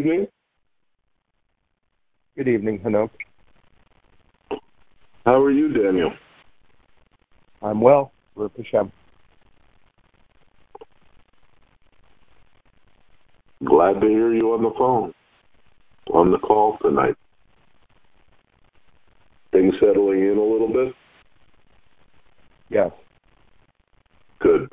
evening. Good evening, Hanoch. How are you, Daniel? I'm well. Baruch Hashem. Glad to hear you on the phone, on the call tonight. Things settling in a little bit? Yes. Good.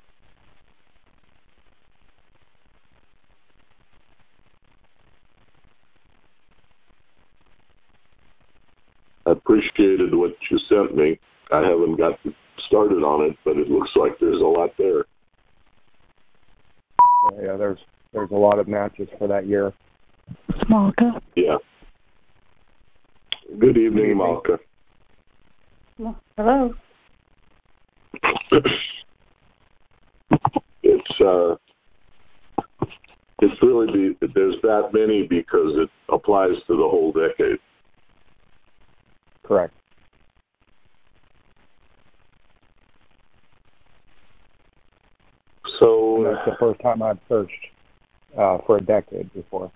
I appreciated what you sent me. I haven't got started on it, but it looks like there's a lot there. Yeah, there's a lot of matches for that year. Malka. Yeah. Good evening, Malka. Hello. It's really there's that many because it applies to the whole decade. Correct. So and that's the first time I've searched for a decade before.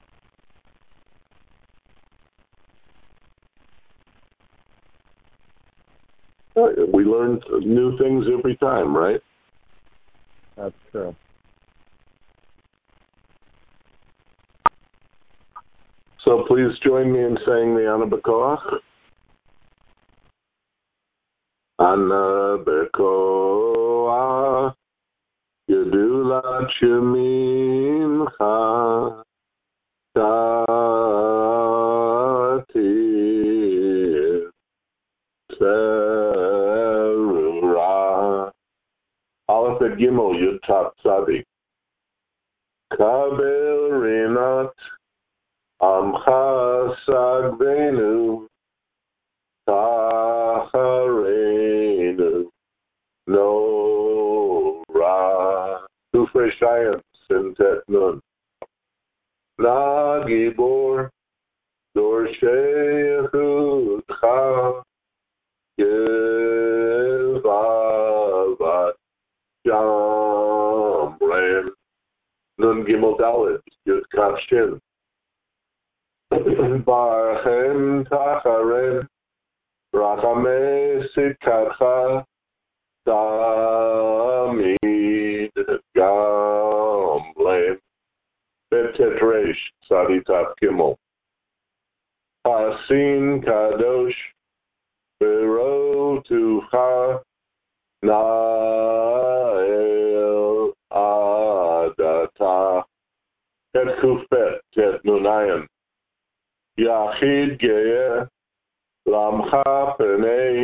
We learn new things every time, right? That's true. So please join me in saying the Ana B'Koach. Ana B'Koach Yedulat Shemincha Tatir Terura Aleph et Gimel Yud Tav Tzadik Kabel Rinat Amcha Sagvenu Tacharenu Nora Tufrei Shayim Sintet Nun Na Gibor Dorshei Yechutcha Yevavat Shamren Nun Gimel Dalet Yud Kaf Shin Barchem Tacharen Rachamei Sikatcha Tamid Gamlein Betet Reish Tzaditav Gimel Hasin Kadosh Berotucha Nael Adata Et Kufet Et Nunayan Yachid Geyer Lamcha Penei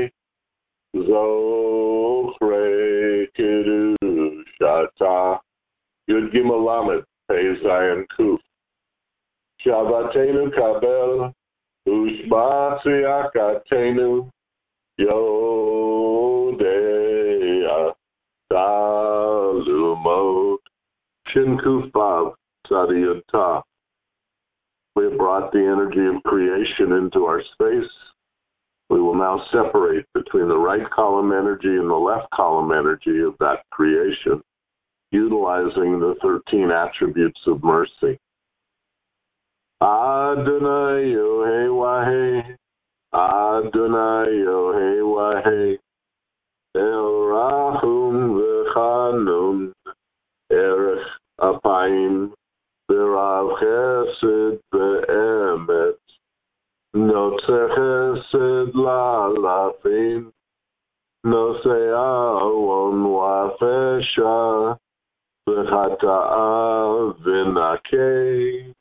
Zochre Kedushata Yud Gimel Lamed Pei Zayin Kuf Shabbatenu Kabel Ushba Tziyakatenu Yodea Talumot Shin Kuf Bav Tzadiyut Ta. We have brought the energy of creation into our space. We will now separate between the right column energy and the left column energy of that creation, utilizing the 13 attributes of mercy. Adonai Yohei Wahei, Adonai Yohei Wahei, El Rahum V'Chanun, Erech Apayim, V'Rav Chesed V'Emet, Notze Chesed La'alafim, Nose Awon Wa'afesha, V'Chata'a V'Nakei.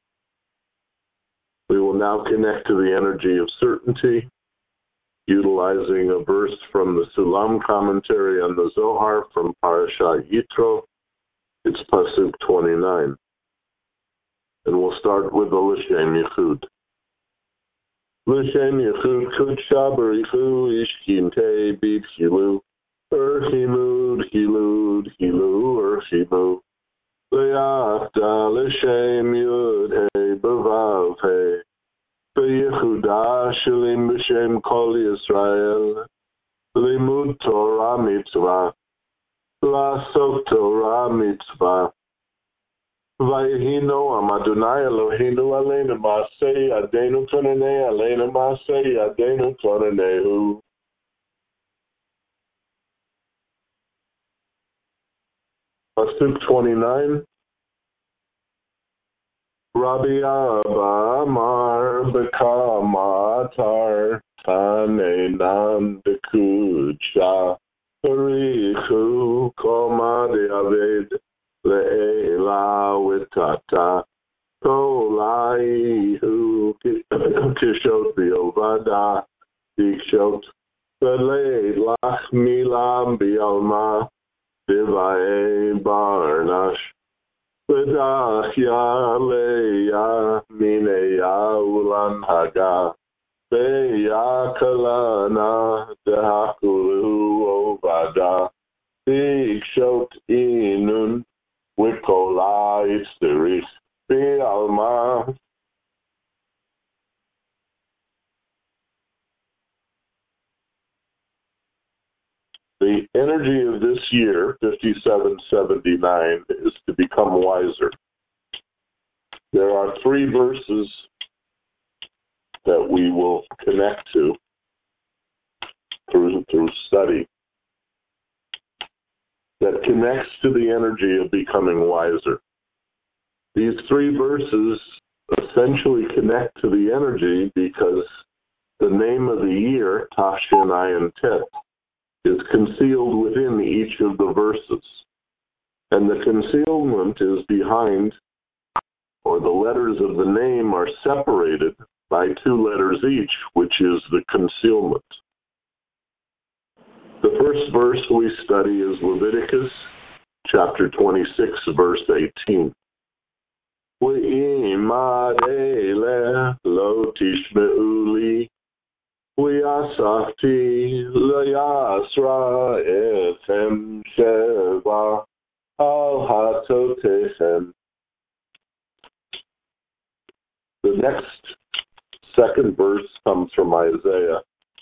We will now connect to the energy of certainty, utilizing a verse from the Sulam commentary on the Zohar from Parashat Yitro. It's Pasuk 29. And we'll start with the L'Shem Yichud. L'Shem Yichud Kudsha B'Richu Ishkintei B'Tchilu Erchimud Hilud Hilu Erchimu Le'achta L'Shem Yud Hei B'Vav Hei B'Yehuda Shelim B'Shem Kol Yisrael Limud Torah Mitzvah La'asok Torah Mitzvah Vayihino Amadonai Eloheinu Aleinu Masei Adenu Konene Aleinu Masei Adenu Konenehu. Pasuk 29. Rabbi Abba Amar Bekamatar Tanenan Dekucha Richu Koma de Aved Le'ela Witata Tolai Hu Kishot Biovada Dikshot Vele Lach Milam Bialma Divae Barnash Vedachya Leya Mineya Ulan Haga Beya Kalana Dehakulu Ovada Dikshot Inun Wikola Isteris Bialma. The energy of this year, 5779, is to become wiser. There are 3 verses that we will connect to through study that connects to the energy of becoming wiser. These 3 verses essentially connect to the energy because the name of the year, Tafshin Ayin Tet, is concealed within each of the verses. And the concealment is behind, or the letters of the name are separated by 2 letters each, which is the concealment. The first verse we study is Leviticus chapter 26, verse 18. Ve'imad eleh lo tishme'u li V'yasafti l'yasra etchem sheva al hatotechem. The next second verse comes from Isaiah.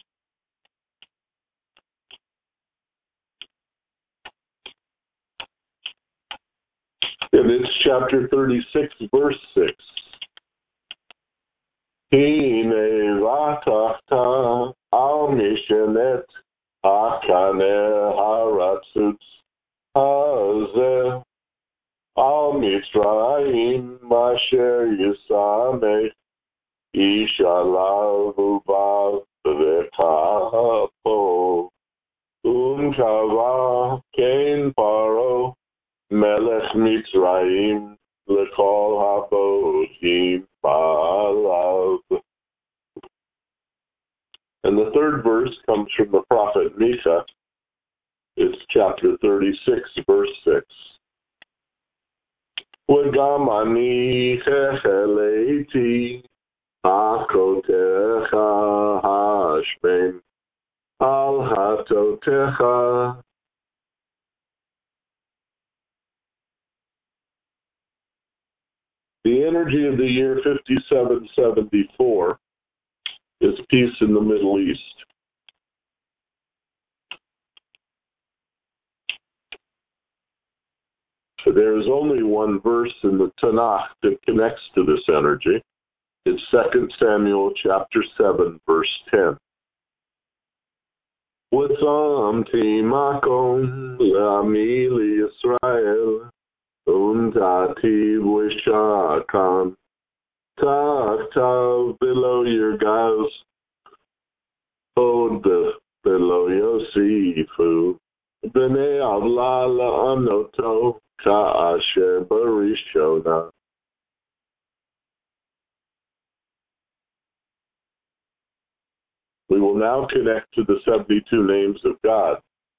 And it's chapter 36, verse 6. Hine vatachta al mishenet hakane haratzutz hazeh al mitzrayim asher yisamech ishalav uvav v'kapo unkava ken paro melech mitzrayim lekol habodim ba'alav. And the third verse comes from the prophet Micah. It's chapter 36, verse 6. V'gam ani checheleiti hakotecha hashmem al hatotecha. The energy of the year 5774 is peace in the Middle East. There is only one verse in the Tanakh that connects to this energy. It's 2 Samuel chapter 7, verse 10. V'tzamti makom le'ami liYisrael Untati v'shakan Taktav below your guys Od below Yosifu B'nei avla la'anoto Ka'asher barishona. We will now connect to the 72 names of God,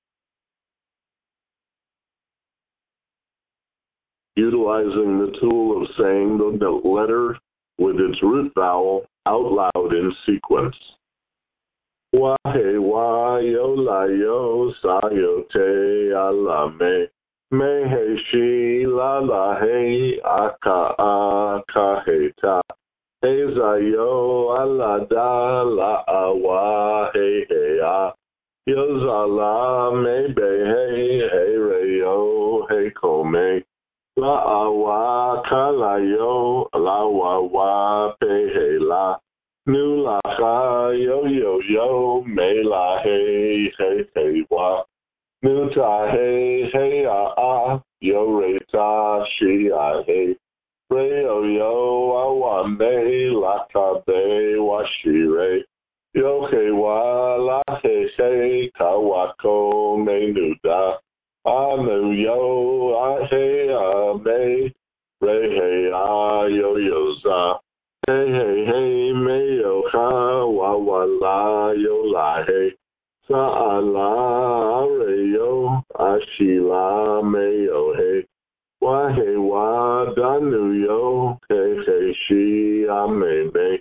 utilizing the tool of saying the letter with its root vowel out loud in sequence. Wahe wa yo la yo sa yo te alame mehe shi la la he aka aka he ta he za yo ala da la awa he he a yo za la me be he he re yo he kome La'awa kalayo, lawawa pehela. Nu la ha yo yo yo, me la hey hey hey wa. Nu ta hey hey yo re ta shi hey. Re yo yo awa me la ka be wa shi re. Yo he wa la he he kawako me nu da. Anu yo he me. Re he yo yo za. Hey, hey, hey, me yo ha, wa la yo la hey. Sa la re yo, ashila me yo hey. Wa hey wa danu yo, hey hey she me.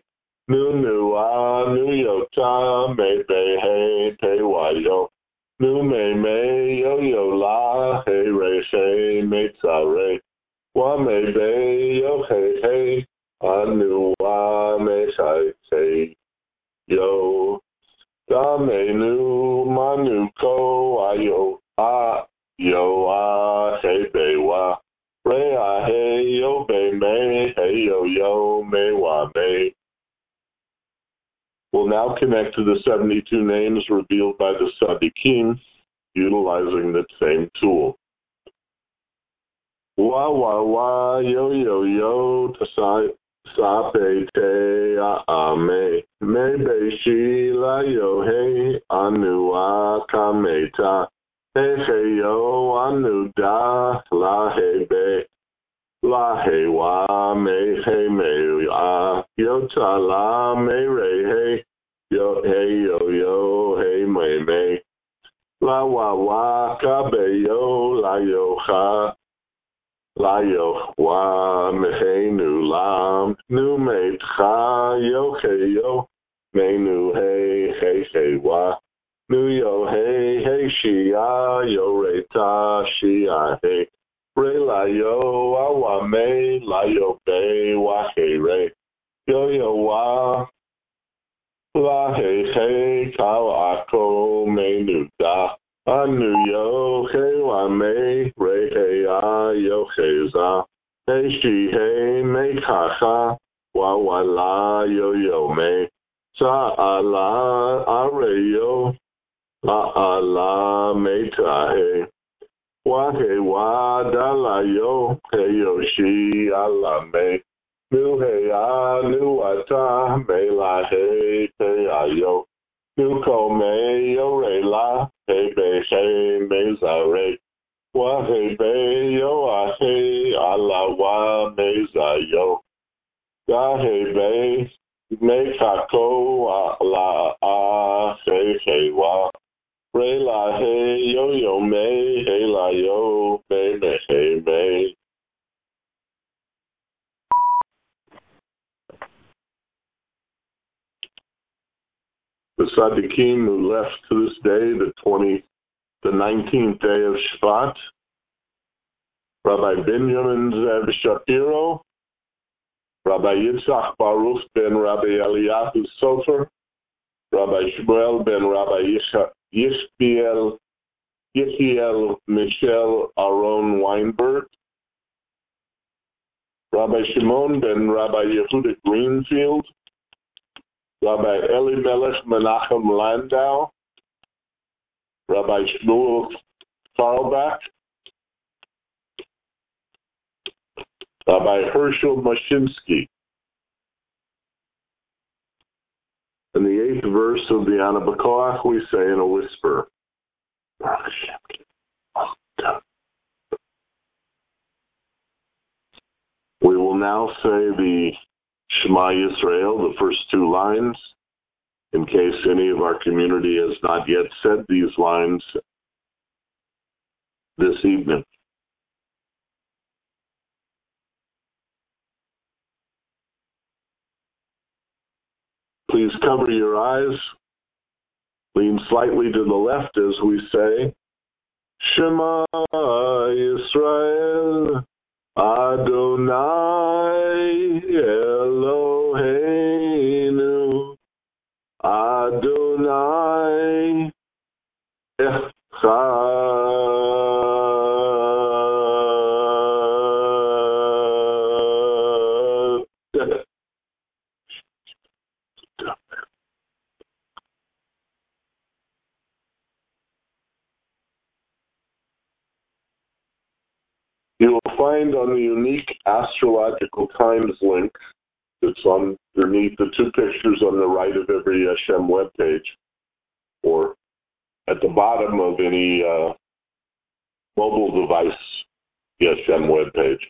Nu yo ta me be hey pe wa yo. Nu me yo la hey re hey me ta re. Wa me be yo hey hey. Anu wa me sai say yo da me nu manu ko ayo hey be wa re hey yo be me hey yo me wa me. We'll now connect to the 72 names revealed by the Sadiqim utilizing the same tool. Wa yo tasai Sape te ame me be shi la yo he anu a kameta he yo anu da la he be la he wa me a yo ta la me re yo he me la wa ka be yo la yo ha. La yo wa me nu lam nu me tra yo me nu hey wa nu yo hey shi yo re ta shi hey re la yo wa me la yo be wa hey re yo wa la hey ka ako me nu da. Anu yo he wa me re he yo he za he shi he me ka wa la yo me sa la re yo la me ta he wa da la yo he yo shi ala me nu he nu ta me la he yo nu ko me yo re la hey be hey me za re wa hey be yo hey ala wa me za yo da hey be me ka ko la hey wa re la hey yo me hey la yo me hey me. The Sadiqim who left to this day, the 19th day of Shvat, Rabbi Benjamin Zev Shapiro, Rabbi Yitzhak Baruch ben Rabbi Eliyahu Sofer, Rabbi Shmuel ben Rabbi Yechiel Michel Aaron Weinberg, Rabbi Shimon ben Rabbi Yehuda Greenfield, Rabbi Elimelech Menachem Landau, Rabbi Shmuel Carlbach, Rabbi Herschel Mashinsky. In the 8th verse of the Ana B'Koach, we say in a whisper, we will now say the Shema Yisrael, the first two lines, in case any of our community has not yet said these lines this evening. Please cover your eyes, lean slightly to the left as we say, Shema Yisrael, Adonai Eloheinu, Adonai Echad. You will find on the unique astrological times link that's underneath the two pictures on the right of every Hashem webpage, or at the bottom of any mobile device Hashem webpage.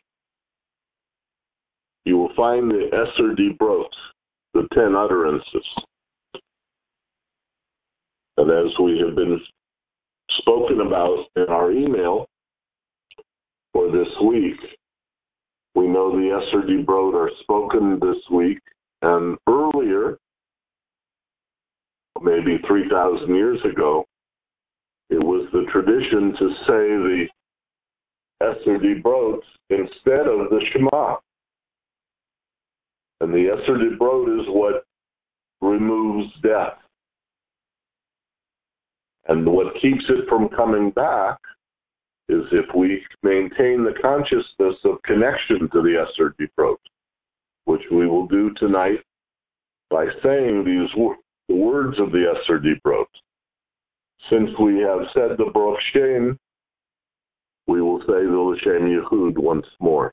You will find the Esser Dibrot, the 10 utterances. And as we have been spoken about in our email for this week, we know the Esser Dibrot are spoken this week, and earlier, maybe 3,000 years ago, it was the tradition to say the Esser Dibrot instead of the Shema. And the Esser Dibrot is what removes death. And what keeps it from coming back is if we maintain the consciousness of connection to the Esser Dibrot, which we will do tonight by saying the words of the Esser Dibrot. Since we have said the Baruch Shem, we will say the L'Shem Yehud once more.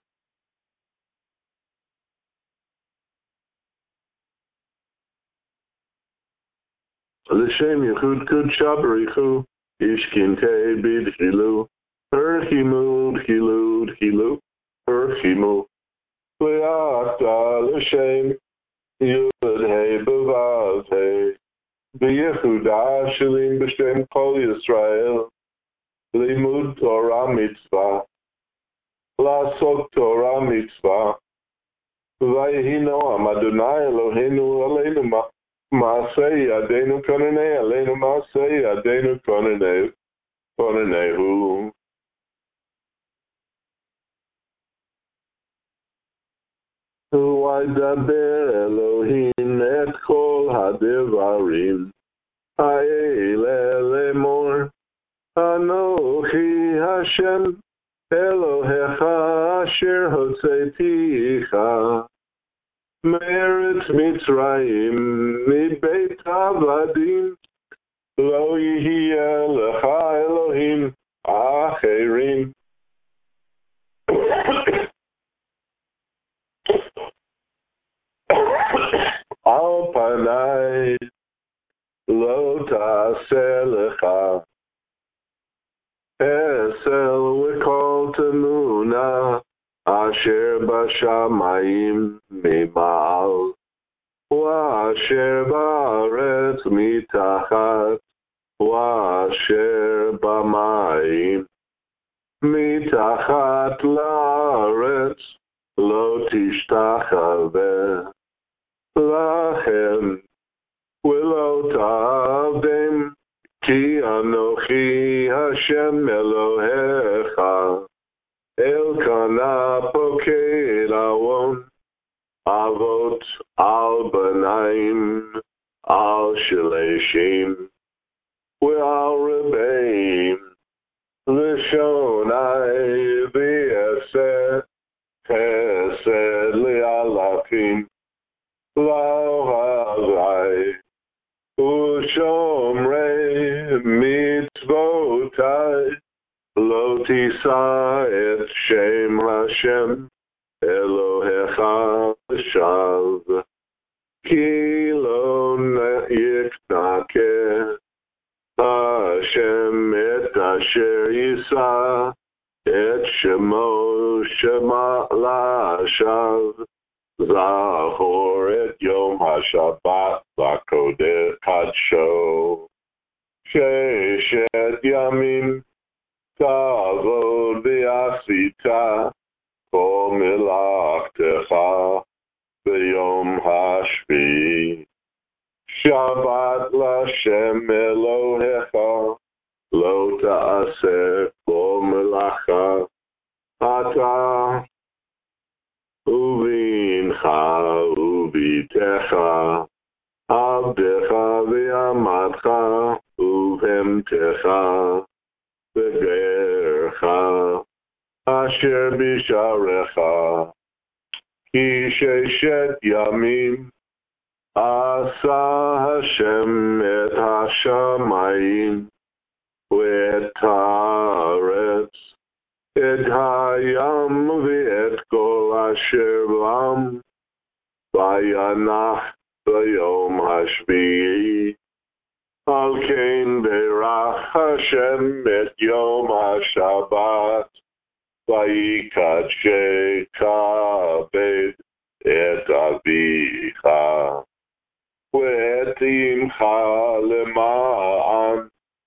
L'Shem Yehud Kudsha Barichu Ishkinte Bidchilu Erchimu Dchilu Dchilu Erchimu Le'ata L'Shem Yud Hei B'Vav Hei B'Yehuda Shalim B'Shem Kol Yisrael Limud Torah Mitzvah La'asot Torah Mitzvah V'yehi Noam Adonai Eloheinu Aleinu Ma'aseh Yadeinu Konanei Aleinu Ma'aseh Yadeinu Konanehu. V'yidaber Elohim et kol hadevarim ha'ele lemor Anochi Hashem Elohecha asher hotzeiticha Meretz Mitzrayim Mibeit Avadim Lo Yihiyeh Lecha Elohim Acherim. Al Panai Lo Ta'aseh Lecha Esel V'Kol Temuna Asher Bashamayim Mima'al Wa'asher Ba'aretz Mitachat Wa'asher B'mayim Mitachat La'aretz Lo Tishtachaveh Lachem V'lo Ta'avdem Ki Anochi Hashem Elohecha Elkanah Pokei Lawon Avot Al Banaim Al Shaleshim Ve'al Rebeim Lishonai V'yaseh Chesed Li'alafim Lo Hazai U'shomrei Mitzvotai Lo tisa et Shem Hashem Elohecha Shav Ki lo yiknakeh Hashem et asher yisa et Shemo Shema Lashav Zachor et Yom HaShabbat Lakodeh Kadsho Sheshet Yamim Tavod v'asita kol melachtecha b'yom hashvi Shabbat l'Hashem Elohecha lo ta'aseh kol melacha ata uvincha uvitecha avdecha v'amadcha uvemtecha Begercha Asher Bisharecha Ki Sheshet Yamim Asa Hashem Et Hashamayim Ve'et Haaretz את הים ואת כל אשר בם, וינח ביום השביעי. על כן ברך השם את יום השבת, ויקדשי כבד את אביך ואת אמך למען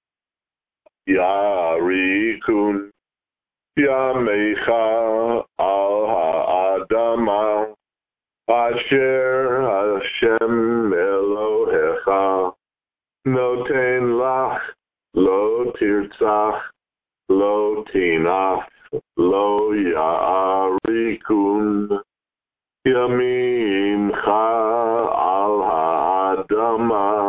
יריקון ימיך על האדמה אשר השם אלוהיך נותן לך. לא תרצח, לא תנאף, לא יעריקון ימינך על האדמה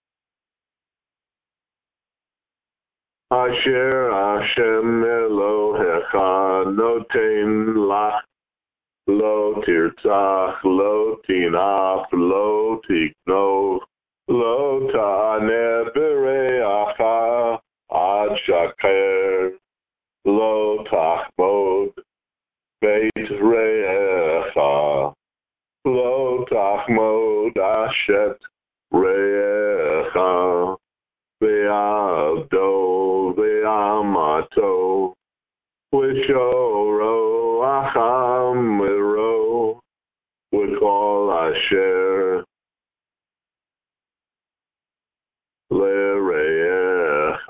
אשר השם אלוהיך נותן לך. לא תרצח, לא תנאף, לא תגנוב, לא תענה ברעך עד שקר, לא תחמוד בית רעך, לא תחמוד אשת רעך, ועבדו ואמתו, ושורו אחם ורו, וכל אשר לרעך.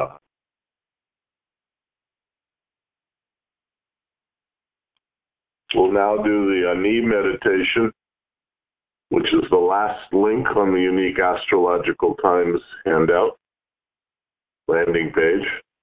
We'll now do the Ani meditation, which is the last link on the Unique Astrological Times handout, landing page.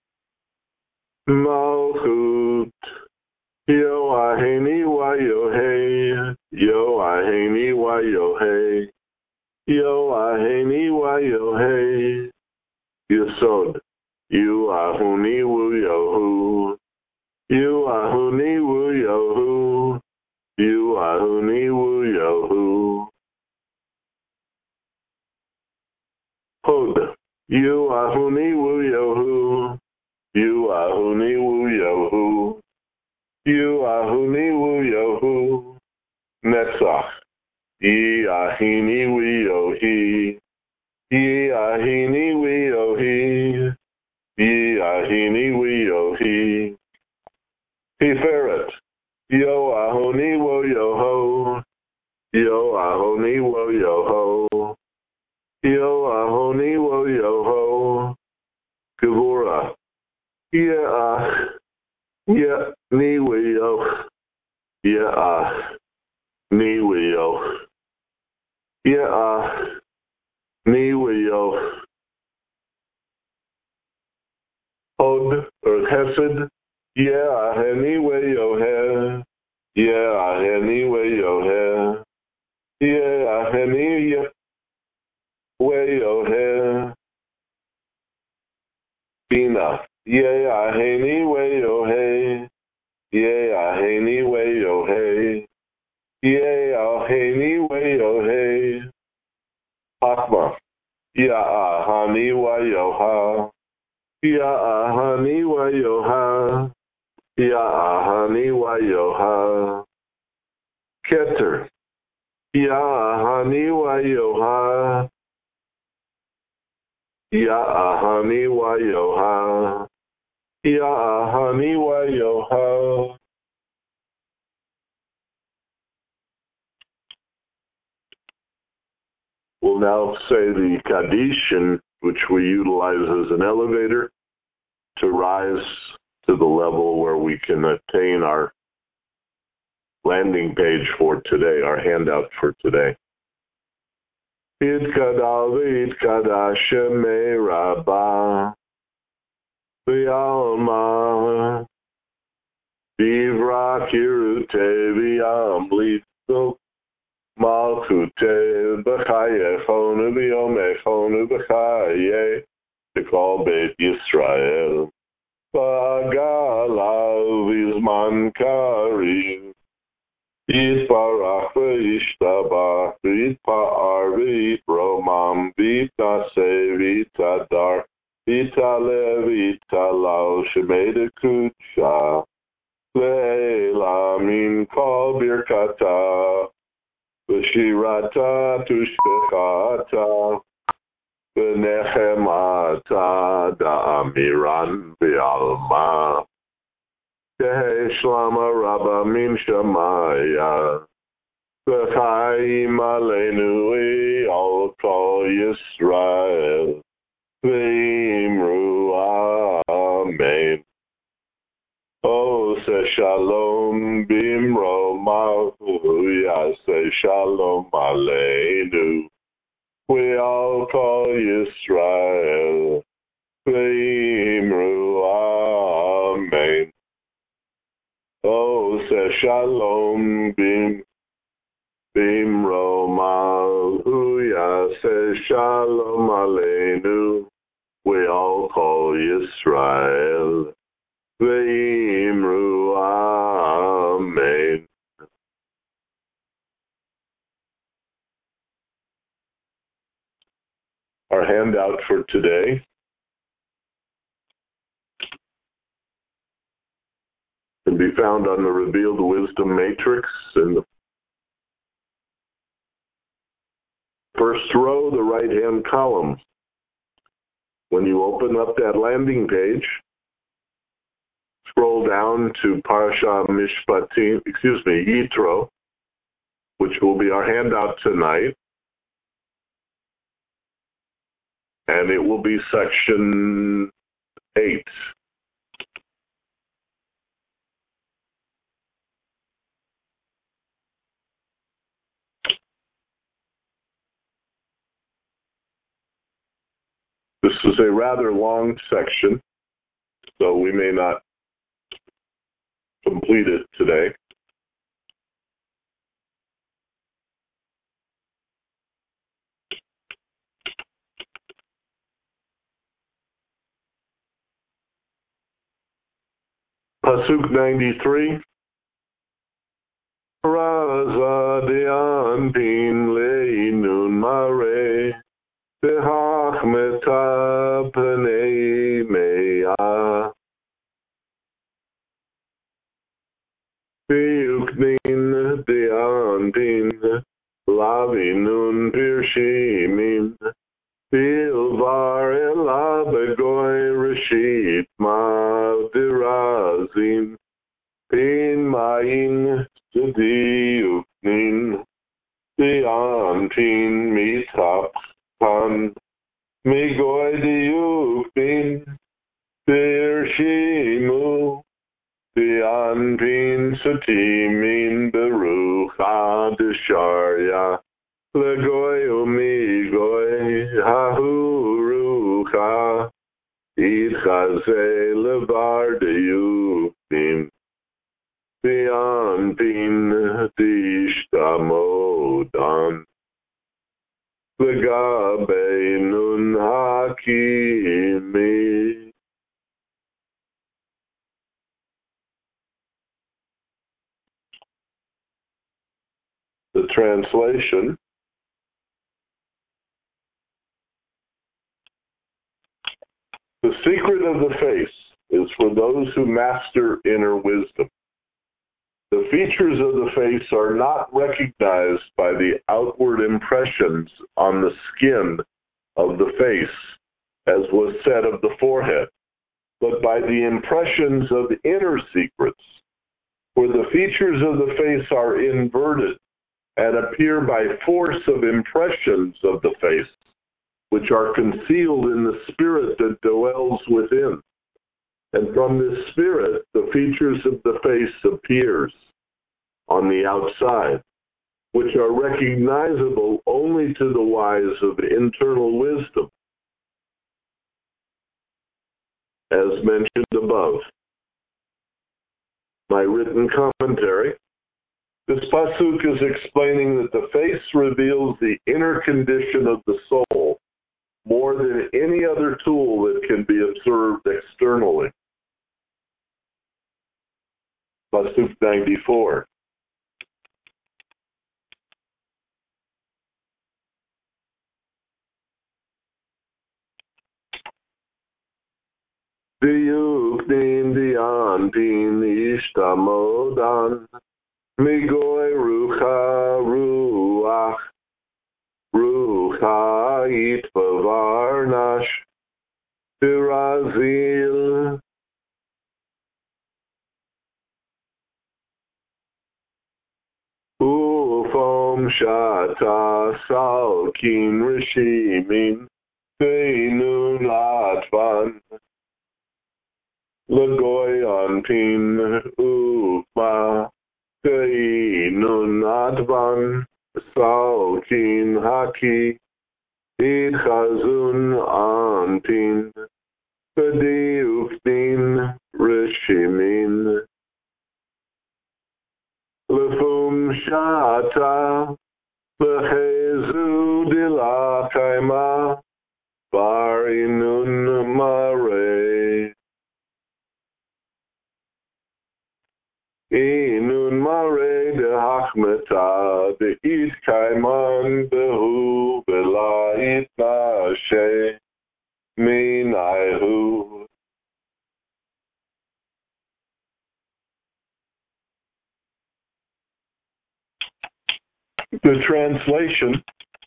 Malchut, Yoaheni wa Yohei, Yoaheni wa Yohei, Yoaheni wa Yohei, Yesod, Yuahuni wu Yohu, Yuahuni wu Yohu, Yuahuni wu Yohu. Hod, Yuahuni wu Yohu, Yuahuni wu Yohu, Yuahuni wu Yohu. Netzach, Yeahini wu Yohi, Yeahini wu Yohi, Yeahini wu Yohi. Tiferet, Yoahoni wo Yoho, Yoahoni wo Yoho, Yoahoni wo Yoho. Gevura, Yeach, Ni wo Yoch, Yeach, Ni wo Yoch, Yeach, Ni wo Yoch. Hod or Chesed, Yeaheni wo Yohe, Yeaheni wo Yohe, Yeaheni wo Yohe. Bina, Yeaheni wo Yohe, Yeaheni wo Yohe, Yeaheni wo Yohe. Hakma, Yaahani wa Yoha, Yaahani wa Yoha, Yaahani wa Yoha. Keter, Yaahani wa Yoha, Yaahani wa Yoha, Yaahani wa Yoha. We'll now say the Kaddish, which we utilize as an elevator to rise to the level where we can attain our landing page for today, our handout for today. Yitkadal v'yitkadash shemei Rabbah v'yalma v'yivra kirutei v'yamlitzo malchutei b'chayechonu v'yomechonu b'chayei t'kol Beit Yisrael v'agalav v'zman karim Yitbarach v'yishtabach v'yitpa'ar v'yitromam v'yitnaseh v'yitadar v'yitaleh v'yitalal shemei dekutcha Leila min kol birkata, v'shirata tushbechata, v'nechemata da'amiran v'alma. Tehe shlama rabba min shamaya, v'chaim aleinu al kol Yisrael, v'imru amen. Oh, say shalom bimro mahu, say shalom aleinu. We all call Yisrael, v'imru amen. Oh, say shalom bimro mahu, say shalom aleinu. We all call Yisrael, v'imru amen. Our handout for today can be found on the Revealed Wisdom Matrix in the first row, the right-hand column. When you open up that landing page, scroll down to Parasha Mishpatim, Yitro, which will be our handout tonight. And it will be section 8. This is a rather long section, so we may not complete it today. Pasuk 93. Raza de'anpin le'inun mare, v'hachmeta p'nei me'ah, v'yuknin de'anpin lavinun pirshimin, v'ilvar elav begoy reshit ma'dirazin, pin ma'in diuknin, de'anpin mitapchan, migoy diuknin, pirshimu, de'anpin sutimin berucha desharya, legoy umigoy hahurucha, idchaze levar diuknin, de'anpin tishtamodan, legabe nun hakimi. The translation: the secret of the face is for those who master inner wisdom. The features of the face are not recognized by the outward impressions on the skin of the face, as was said of the forehead, but by the impressions of inner secrets, for the features of the face are inverted and appear by force of impressions of the face, which are concealed in the spirit that dwells within. And from this spirit, the features of the face appears on the outside, which are recognizable only to the wise of internal wisdom, as mentioned above. My written commentary. This pasuk is explaining that the face reveals the inner condition of the soul more than any other tool that can be observed externally. Pasuk 94. V'yuknin Ufnin dianpin ishtamodan. Migoy rucha ruach. Rucha itvavarnash. Tirazil. Ufom shata salkin rishimin. Teinun latvan. Lagoyan pin ufma. Teinun latvan. Salkin haki. Idchazun anpin. Kadiuftin rishimin. Lefum shata. Lehezu dilakaima. Barinun mare. Inun mare de hachmeta de it kaiman behu belait nashe minaihu. The translation.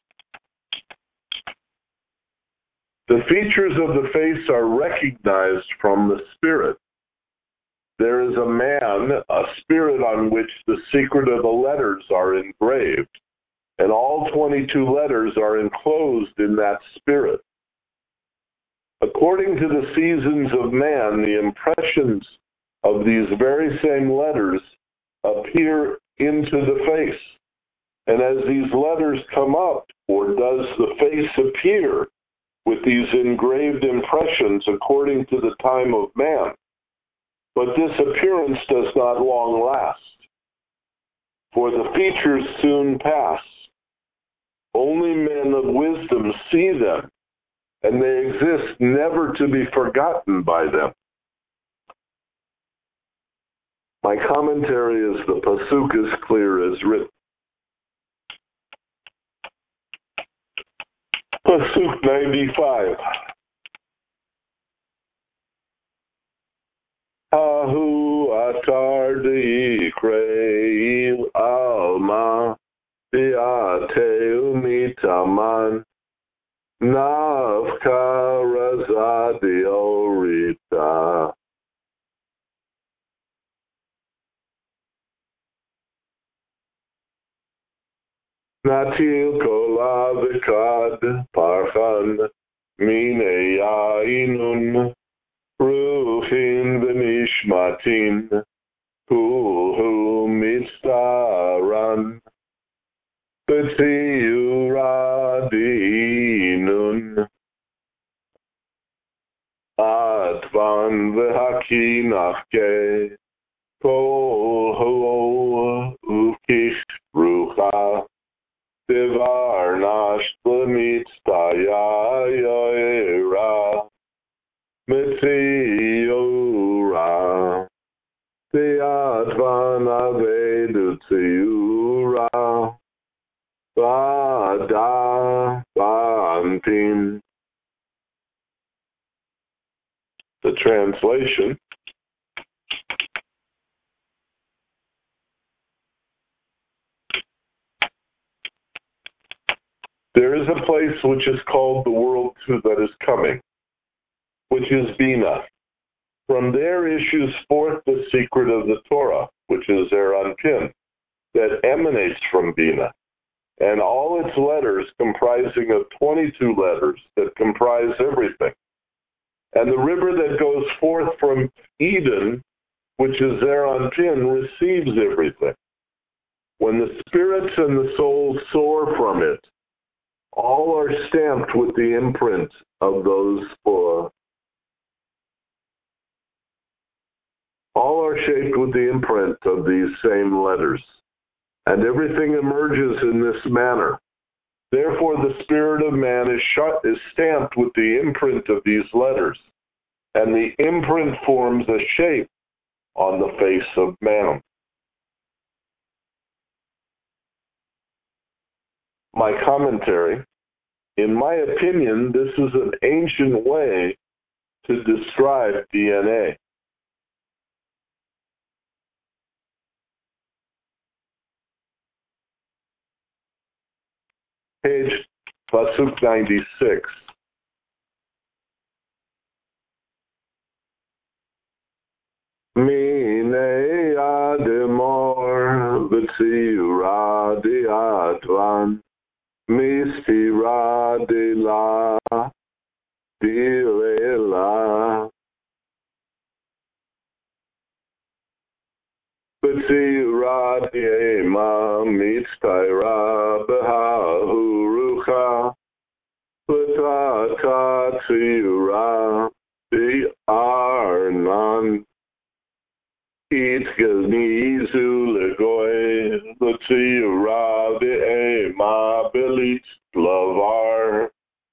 The features of the face are recognized from the spirit. There is a man, a spirit on which the secret of the letters are engraved, and all 22 letters are enclosed in that spirit. According to the seasons of man, the impressions of these very same letters appear into the face. And as these letters come up, or does the face appear with these engraved impressions according to the time of man? But this appearance does not long last, for the features soon pass. Only men of wisdom see them, and they exist never to be forgotten by them. My commentary is the pasuk is clear as written. Pasuk 95. Ahu atar di'ikreil alma bi'ateu mitaman navka razadi orita. Natil kola vikad parchan mine yainun Ruhin v'nishmatin, hu mitzdaran, b'tiyuradinun, advan v'hakinachke, kol hu ukich rucha, devarnash l'mitzdaya yoera, Metiura, Teadvana Vedutsiura, Vada Vantin. The translation. There is a place which is called the world that is coming, which is Bina. From there issues forth the secret of the Torah, which is Zeranpin, that emanates from Bina, and all its letters comprising of 22 letters that comprise everything. And the river that goes forth from Eden, which is Zeranpin, receives everything. When the spirits and the souls soar from it, all are stamped with the imprint of those four. All are shaped with the imprint of these same letters, and everything emerges in this manner. Therefore, the spirit of man is stamped with the imprint of these letters, and the imprint forms a shape on the face of man. My commentary. In my opinion, this is an ancient way to describe DNA. Page Pasuk 96. Mine ademor v'tzira di'atvan mistira dila dilela v'tzira di'ema mitztaira b'hahurucha v'tata tzira di'arnan It genizu legoy l'tzira de'ema belit lavar.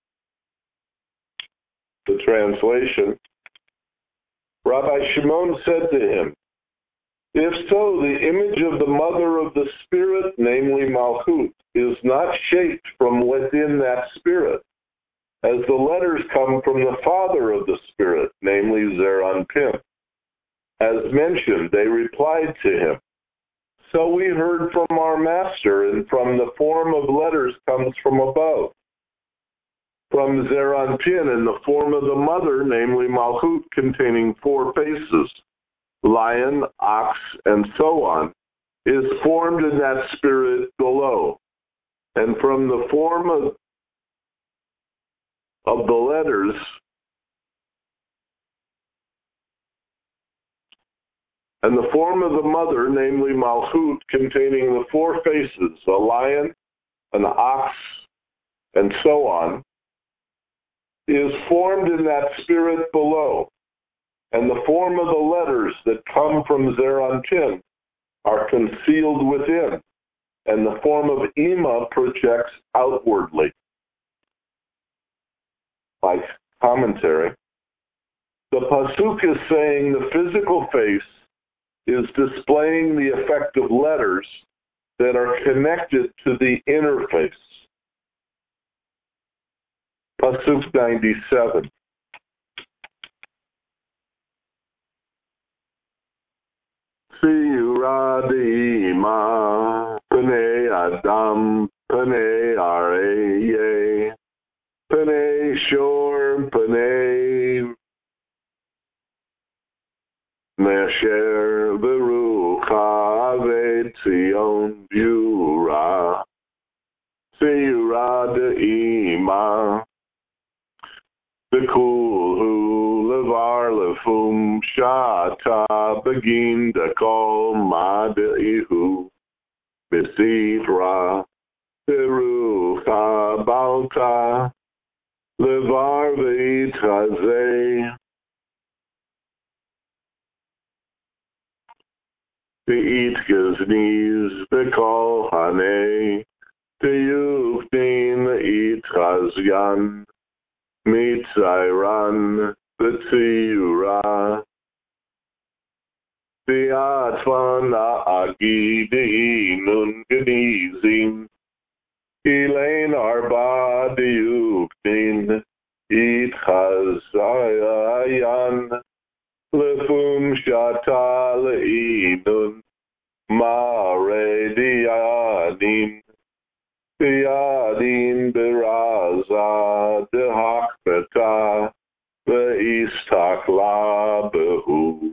The translation. Rabbi Shimon said to him, if so, the image of the mother of the spirit, namely Malchut, is not shaped from within that spirit, as the letters come from the father of the spirit, namely Zer Anpin. As mentioned, they replied to him, so we heard from our master, and from the form of letters comes from above. From Zer Anpin, in the form of the mother, namely Malchut, containing 4 faces, lion, ox, and so on, is formed in that spirit below. And from the form of the letters, and the form of the mother, namely Malchut, containing the 4 faces, a lion, an ox, and so on, is formed in that spirit below. And the form of the letters that come from Zer Anpin are concealed within, and the form of Ima projects outwardly. By commentary, the Pasuk is saying the physical face is displaying the effect of letters that are connected to the inner face. Pasuk 97. Siyura de'ima p'nei adam p'nei areye p'nei shor p'nei Mesher v'rucha v'tzion b'yura Siyura de'ima V'kulhu levar lefum shata begin dekol ma'de'ihu b'sitra v'rucha balta levar v'itchazeh v'itgazniz v'kol hanei v'yuknin itchazyan Mitzayran B'tzira V'atvan Agi Nun Genizin Ilain Arba Diuknin Itchazayan Lefum Shata Le'inun Mare Dianin B'yadin b'raza dehakbeta v'istakla behu.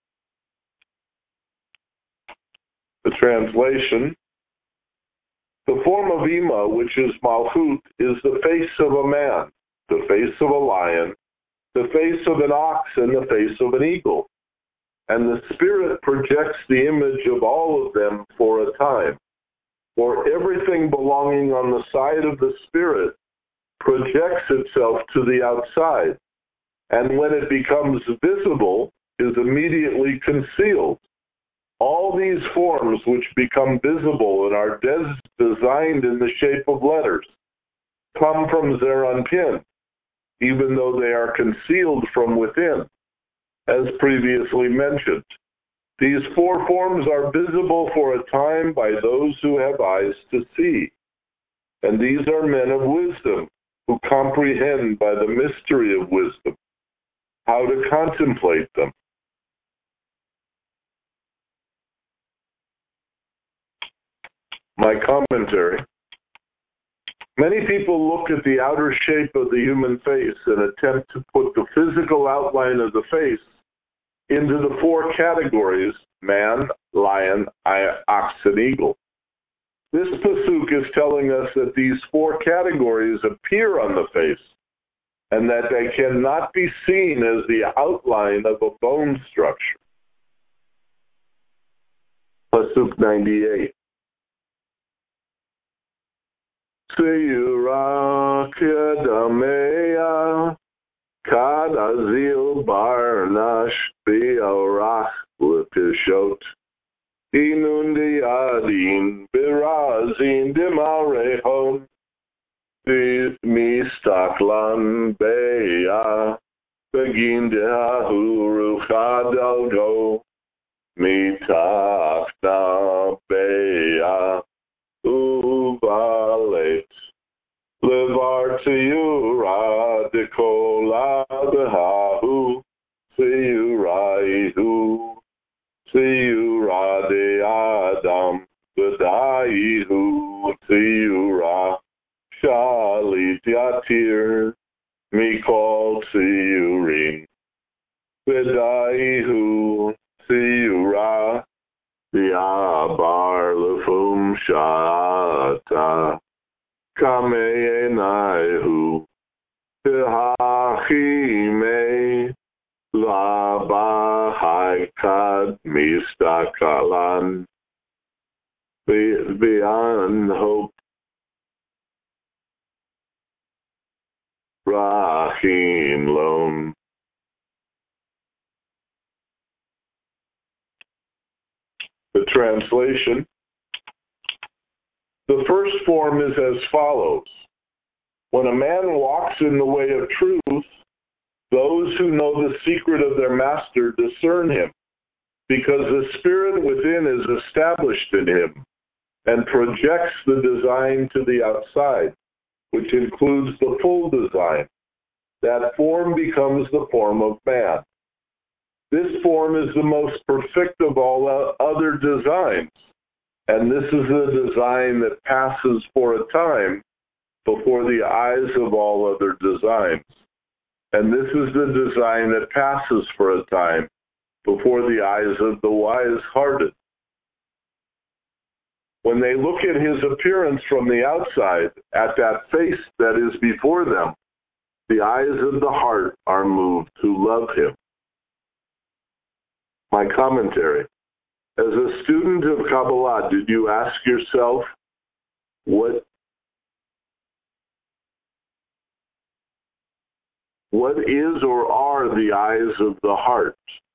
The translation. The form of Ima, which is Malchut, is the face of a man, the face of a lion, the face of an ox, and the face of an eagle. And the spirit projects the image of all of them for a time. For everything belonging on the side of the spirit projects itself to the outside, and when it becomes visible, is immediately concealed. All these forms which become visible and are designed in the shape of letters come from Zer Anpin, even though they are concealed from within, as previously mentioned. These 4 forms are visible for a time by those who have eyes to see. And these are men of wisdom, who comprehend by the mystery of wisdom how to contemplate them. My commentary. Many people look at the outer shape of the human face and attempt to put the physical outline of the face into the four categories: man, lion, ox, and eagle. This pasuk is telling us that these four categories appear on the face and that they cannot be seen as the outline of a bone structure. Pasuk 98. Seyura kedamea kad azil barnash bi'orach l'pishot inundi adin birazin dimarehon mistaklan beya begin dehahuru chadalgo mitachna beya uvalet levar tiyura dekola behahu tiyuraihu tiyura de adam bedaihu tiyura shalit yatir mikol tiyurin bedaihu tiyura Diabar lefum shata kameyenaihu tehachime labahaikad mistakalan beyond hope rahim lom. The translation. The first form is as follows. When a man walks in the way of truth, those who know the secret of their master discern him, because the spirit within is established in him and projects the design to the outside, which includes the full design. That form becomes the form of man. This form is the most perfect of all other designs, and this is a design that passes for a time before the eyes of all other designs. And this is the design that passes for a time before the eyes of the wise-hearted. When they look at his appearance from the outside, at that face that is before them, the eyes of the heart are moved to love him. My commentary. As a student of Kabbalah, did you ask yourself, what is or are the eyes of the heart?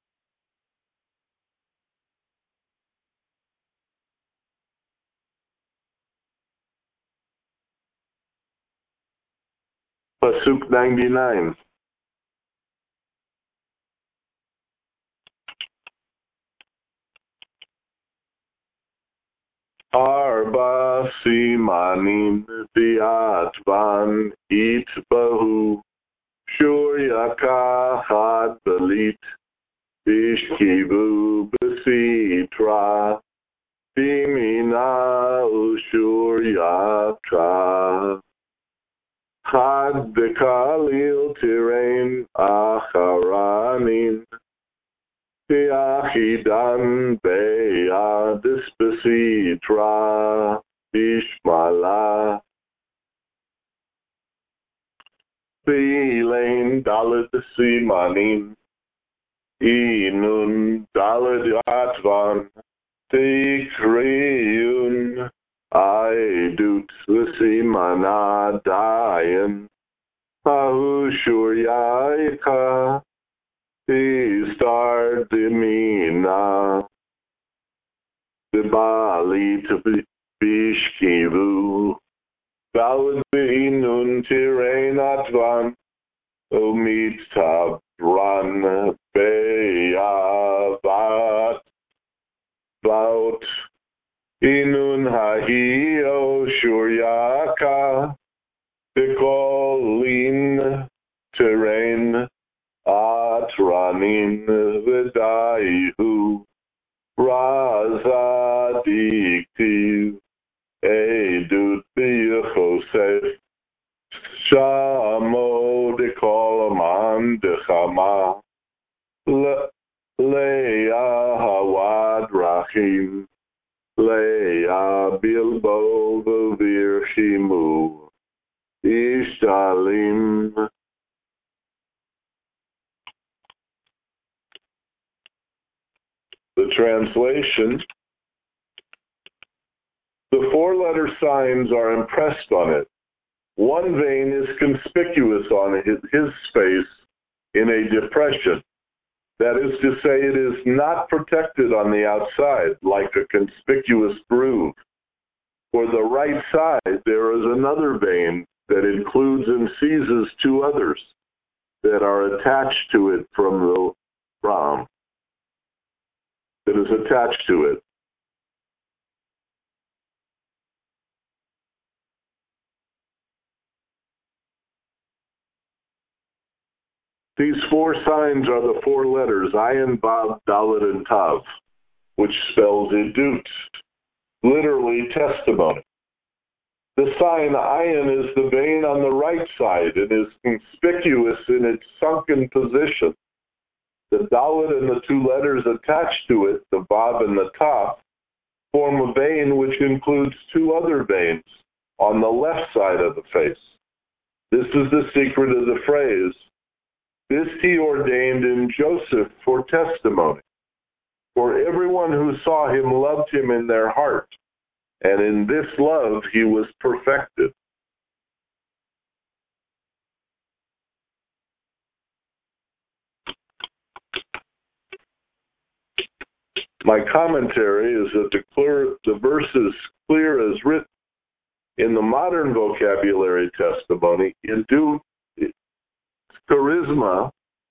Pasuk 99. Arba simanim bi'atvan itbahu shuryaka had belit bishkivu besitra bimina ushuryaka had bekalil tirain acharanin Yahidan beya dispesitra ishmala Bilain dalad simanin inun dalad atvan tikriyun aidut simana dayan ahushuryaka Star dimina the Bali to Bishkivu Validinun Tirainatvan Omit Tabran Beyavat Vaut Inun Hahio Shuryaka Pikolin Tirain Atranin Vidaihu Razadiktiv Edut Biyachos say, Shamo de kolaman de chama, leia hawad rachim, leia bilbo v'vir chimu, ishtalim. The translation: the four-letter signs are impressed on it. One vein is conspicuous on his face in a depression. That is to say, it is not protected on the outside like a conspicuous groove. For the right side, there is another vein that includes and seizes two others that are attached to it from the Ram. That is attached to it. These four signs are the four letters Ayin, Vav, Dalet, and Tav, which spells Edut, literally testimony. The sign Ayin is the vein on the right side and is conspicuous in its sunken position. The Dalet and the two letters attached to it, the Vav and the Tav, form a vein which includes two other veins on the left side of the face. This is the secret of the phrase, "This he ordained in Joseph for testimony. For everyone who saw him loved him in their heart, and in this love he was perfected." My commentary is that the verse is clear as written. In the modern vocabulary testimony, Edut charisma.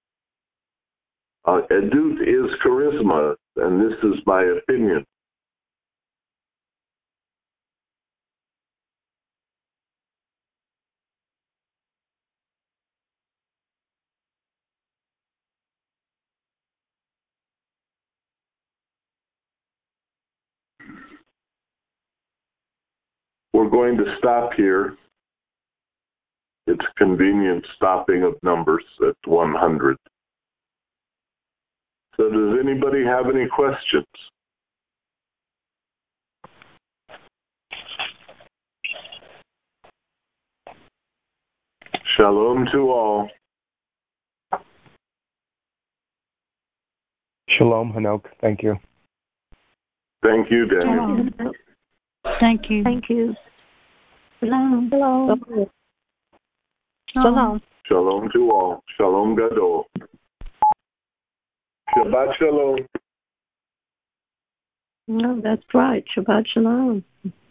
Edut is charisma, and this is my opinion. We're going to stop here. It's convenient stopping of numbers at 100. So does anybody have any questions? Shalom to all. Shalom, Hanok. Thank you. Thank you, Daniel. Thank you. Thank you. Shalom. Shalom. Shalom. Shalom to all. Shalom Gadol. Shabbat Shalom. No, that's right. Shabbat Shalom.